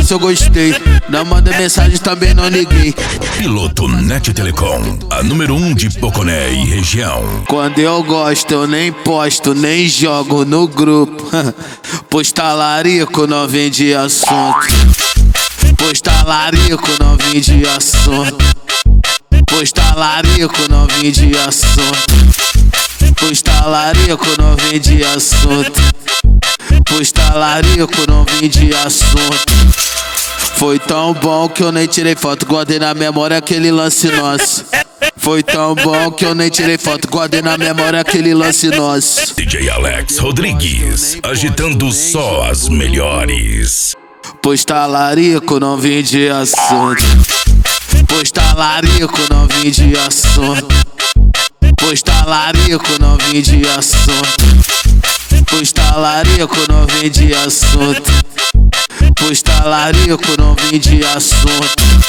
se eu gostei. Não mandei mensagem, também não liguei. Piloto Net Telecom, a número 1 de Poconé e região. Quando eu gosto, eu nem posto, nem jogo no grupo. Pois talarico não vende assunto. Pois talarico não vende assunto. Pois talarico não vende assunto. Pois talarico não vende assunto. Pois talarico não vende assunto. Foi tão bom que eu nem tirei foto, guardei na memória aquele lance nosso. Foi tão bom que eu nem tirei foto, guardei na memória aquele lance nosso. DJ Alex Rodrigues, agitando só as melhores. Pois talarico não vende assunto. Pois talarico não vende assunto. Pois talarico não vende assunto. Pois talarico não vende assunto. Pois talarico não vende assunto.